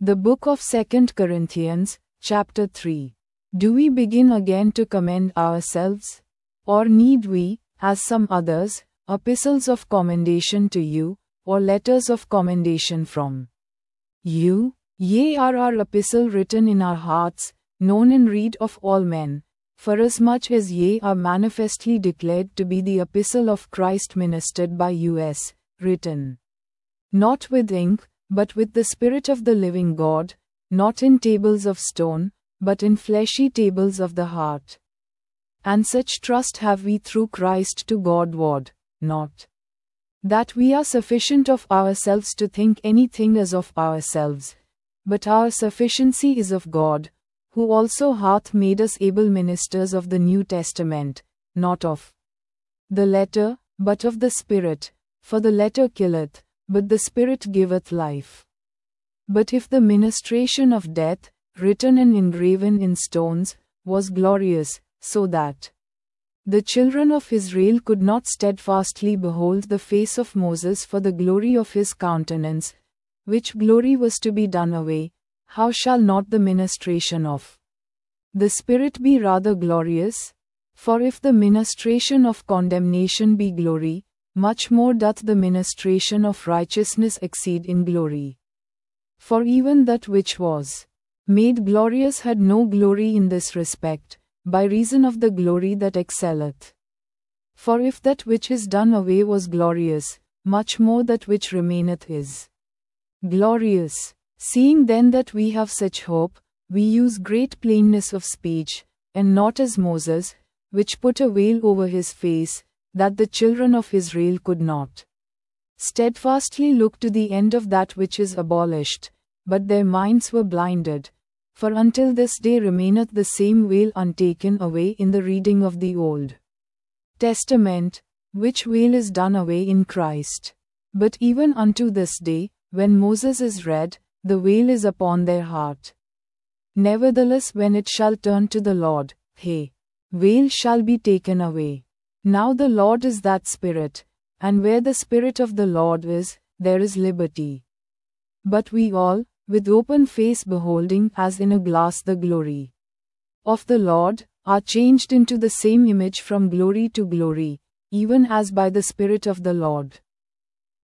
The book of 2 Corinthians, chapter 3. Do we begin again to commend ourselves? Or need we, as some others, epistles of commendation to you, or letters of commendation from you? Ye are our epistle written in our hearts, known and read of all men, forasmuch as ye are manifestly declared to be the epistle of Christ ministered by us, written not with ink, but with the Spirit of the living God, not in tables of stone, but in fleshy tables of the heart. And such trust have we through Christ to Godward, not that we are sufficient of ourselves to think anything as of ourselves, but our sufficiency is of God, who also hath made us able ministers of the New Testament, not of the letter, but of the Spirit, for the letter killeth, but the Spirit giveth life. But if the ministration of death, written and engraven in stones, was glorious, so that the children of Israel could not steadfastly behold the face of Moses for the glory of his countenance, which glory was to be done away, how shall not the ministration of the Spirit be rather glorious? For if the ministration of condemnation be glory, much more doth the ministration of righteousness exceed in glory. For even that which was made glorious had no glory in this respect, by reason of the glory that excelleth. For if that which is done away was glorious, much more that which remaineth is glorious. Seeing then that we have such hope, we use great plainness of speech, and not as Moses, which put a veil over his face, that the children of Israel could not steadfastly look to the end of that which is abolished, but their minds were blinded. For until this day remaineth the same veil untaken away in the reading of the Old Testament, which veil is done away in Christ. But even unto this day, when Moses is read, the veil is upon their heart. Nevertheless, when it shall turn to the Lord, veil shall be taken away. Now the Lord is that Spirit, and where the Spirit of the Lord is, there is liberty. But we all, with open face beholding as in a glass the glory of the Lord, are changed into the same image from glory to glory, even as by the Spirit of the Lord.